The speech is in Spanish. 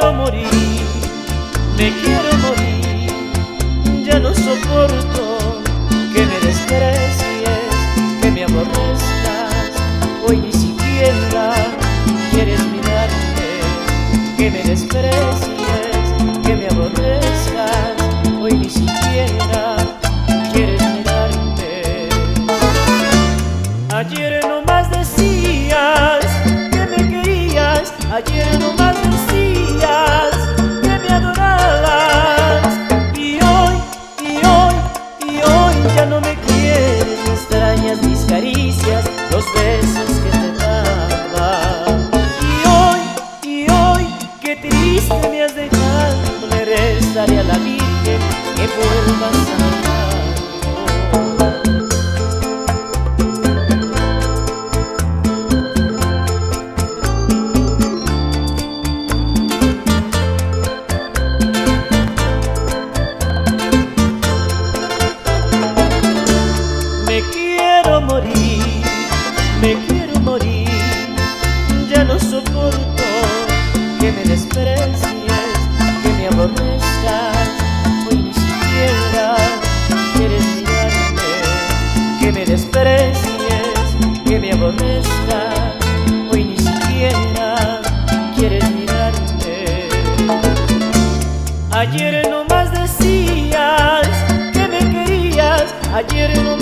quiero morir, me quiero morir. Ya no soporto que me desprecies, que me aborrezcas. Hoy ni siquiera quieres mirarme, que me desprecies, que me aborrezcas. Hoy ni siquiera quieres mirarme. Ayer nomás decías que me querías, ayer nomás decías que me adorabas. Y hoy ya no me quieres, ni extrañas mis caricias, los besos que te daba. Y hoy, qué triste me has dejado, le rezaré a la Virgen que vuelvas a amar. Me quiero morir, ya no soporto que me desprecies, que me aborrezcas. Hoy ni siquiera quieres mirarme, que me desprecies, que me aborrezcas. Hoy ni siquiera quieres mirarme. Ayer nomás decías que me querías, ayer nomás